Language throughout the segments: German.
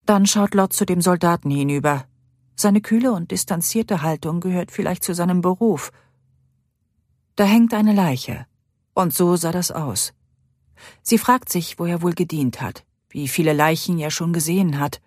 Dann schaut Lott zu dem Soldaten hinüber. Seine kühle und distanzierte Haltung gehört vielleicht zu seinem Beruf. Da hängt eine Leiche. Und so sah das aus. Sie fragt sich, wo er wohl gedient hat, wie viele Leichen er schon gesehen hat.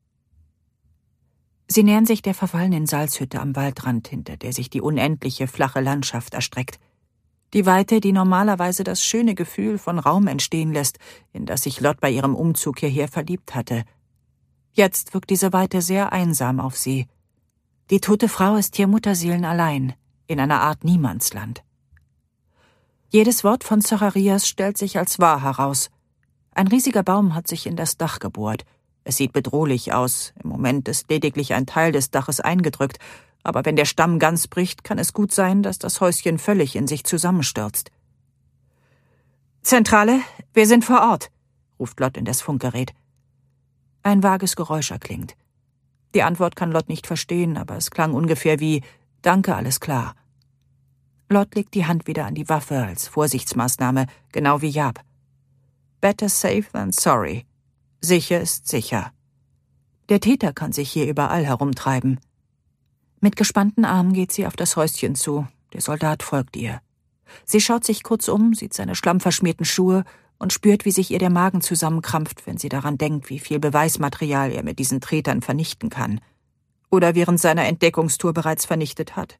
Sie nähern sich der verfallenen Salzhütte am Waldrand, hinter der sich die unendliche, flache Landschaft erstreckt. Die Weite, die normalerweise das schöne Gefühl von Raum entstehen lässt, in das sich Lott bei ihrem Umzug hierher verliebt hatte. Jetzt wirkt diese Weite sehr einsam auf sie. Die tote Frau ist hier mutterseelenallein, in einer Art Niemandsland. Jedes Wort von Zacharias stellt sich als wahr heraus. Ein riesiger Baum hat sich in das Dach gebohrt. Es sieht bedrohlich aus. Im Moment ist lediglich ein Teil des Daches eingedrückt. Aber wenn der Stamm ganz bricht, kann es gut sein, dass das Häuschen völlig in sich zusammenstürzt. »Zentrale, wir sind vor Ort«, ruft Lott in das Funkgerät. Ein vages Geräusch erklingt. Die Antwort kann Lott nicht verstehen, aber es klang ungefähr wie »Danke, alles klar«. Lott legt die Hand wieder an die Waffe als Vorsichtsmaßnahme, genau wie Jaap. Better safe than sorry. Sicher ist sicher. Der Täter kann sich hier überall herumtreiben. Mit gespannten Armen geht sie auf das Häuschen zu. Der Soldat folgt ihr. Sie schaut sich kurz um, sieht seine schlammverschmierten Schuhe und spürt, wie sich ihr der Magen zusammenkrampft, wenn sie daran denkt, wie viel Beweismaterial er mit diesen Tretern vernichten kann. Oder während seiner Entdeckungstour bereits vernichtet hat.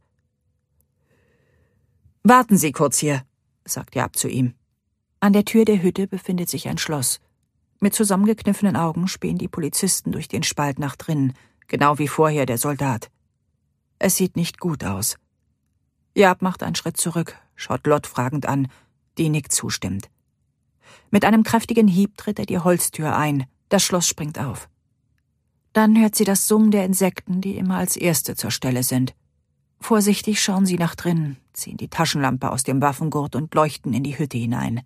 »Warten Sie kurz hier«, sagt Jaap zu ihm. An der Tür der Hütte befindet sich ein Schloss. Mit zusammengekniffenen Augen spähen die Polizisten durch den Spalt nach drinnen, genau wie vorher der Soldat. Es sieht nicht gut aus. Jaap macht einen Schritt zurück, schaut Lott fragend an, die nickt zustimmend. Mit einem kräftigen Hieb tritt er die Holztür ein, das Schloss springt auf. Dann hört sie das Summen der Insekten, die immer als Erste zur Stelle sind. Vorsichtig schauen sie nach drinnen, ziehen die Taschenlampe aus dem Waffengurt und leuchten in die Hütte hinein.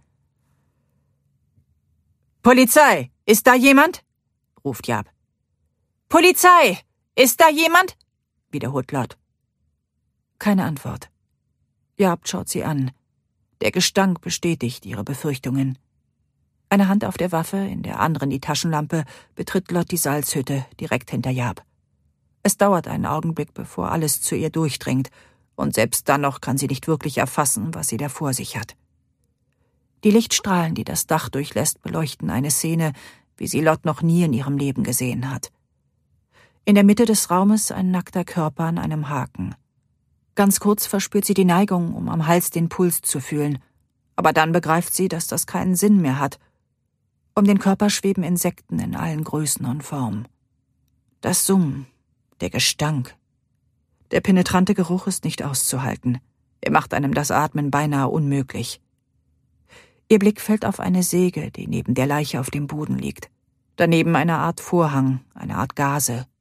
»Polizei, ist da jemand?« ruft Jaap. »Polizei, ist da jemand?« wiederholt Lott. Keine Antwort. Jaap schaut sie an. Der Gestank bestätigt ihre Befürchtungen. Eine Hand auf der Waffe, in der anderen die Taschenlampe, betritt Lott die Salzhütte, direkt hinter Jaap. Es dauert einen Augenblick, bevor alles zu ihr durchdringt, und selbst dann noch kann sie nicht wirklich erfassen, was sie da vor sich hat. Die Lichtstrahlen, die das Dach durchlässt, beleuchten eine Szene, wie sie Lott noch nie in ihrem Leben gesehen hat. In der Mitte des Raumes ein nackter Körper an einem Haken. Ganz kurz verspürt sie die Neigung, um am Hals den Puls zu fühlen, aber dann begreift sie, dass das keinen Sinn mehr hat. Um den Körper schweben Insekten in allen Größen und Formen. Das Summen, der Gestank. Der penetrante Geruch ist nicht auszuhalten. Er macht einem das Atmen beinahe unmöglich. Ihr Blick fällt auf eine Säge, die neben der Leiche auf dem Boden liegt. Daneben eine Art Vorhang, eine Art Gase.